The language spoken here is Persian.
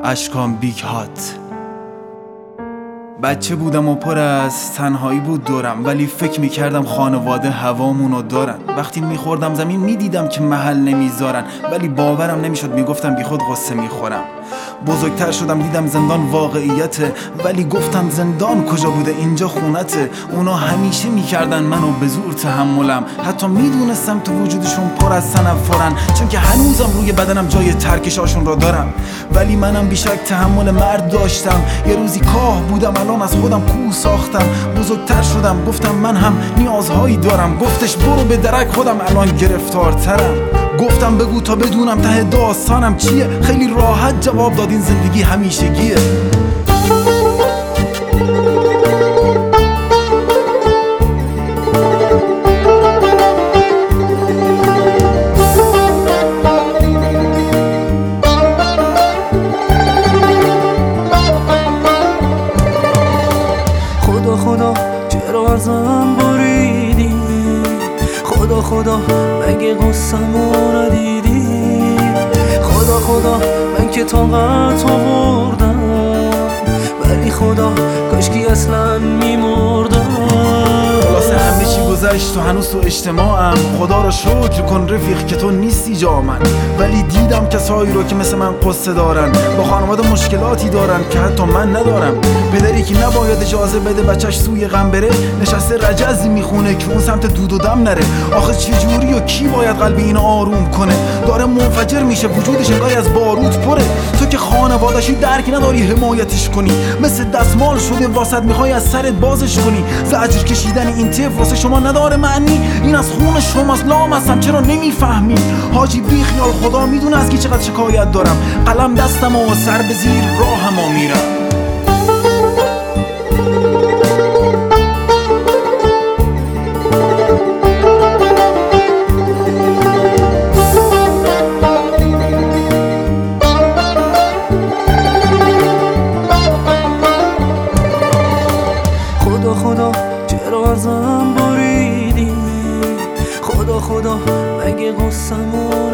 اشکام بیگ هات. بچه بودم و پر از تنهایی بود دورم، ولی فکر میکردم خانواده هوامونو دارن. وقتی میخوردم زمین میدیدم که محل نمیذارن، ولی باورم نمیشد، میگفتم بی خود غصه میخورم. بزرگتر شدم دیدم زندان واقعیته، ولی گفتم زندان کجا بوده، اینجا خونته. اونا همیشه میکردن منو به زور تحملم، حتی میدونستم تو وجودشون پر از تنفرن، چون که هنوزم روی بدنم جای ترکشاشون را دارم. ولی منم بیشک تحمل مرد داشتم، یه روزی کاه بودم الان از خودم کوه ساختم. بزرگتر شدم گفتم من هم نیازهایی دارم، گفتش برو به درک خودم الان گرفتارترم. گفتم بگو تا بدونم ته داستانم چیه، خیلی راحت جواب داد این زندگی همیشگیه. خدا خدا چرا ازم بریدی، خدا خدا مگه قصه‌مو ندیدی، خدا خدا من که طاقت آوردم، ولی خدا کاشکی اصلا میمردم. خلاصه همه چی گذشت و هنوز تو اجتماعم. خدا رو شکر کن رفیق که تو نیستی جا من، ولی دیدم کسایی رو که مثل من قصه دارن، با خانواده مشکلاتی دارن که حتی من ندارم. پدری که نباید اجازه بده بچهش سوی غم بره، نشسته رجزی میخونه که اون سمت دود و دم نره. آخه چجوری و کی باید قلب اینو آروم کنه؟ داره منفجر میشه، وجودش انگاری از باروت پره. تو که خانواده‌شی درک نداری حمایتش کنی، مثل دستمال شده واسط میخوای از سرت بازش کنی. زجر کشیدن این طفل واسه شما نداره معنی، این از خون شماست لامصب چرا نمیفهمی؟ حاجی بی خیال خدا میدونه از کی چقدر شکایت دارم، قلم دستم و سر به زیر راهمو میرم. خدا خدا چرا ازم بریدی، خدا خدا مگه قصه‌مو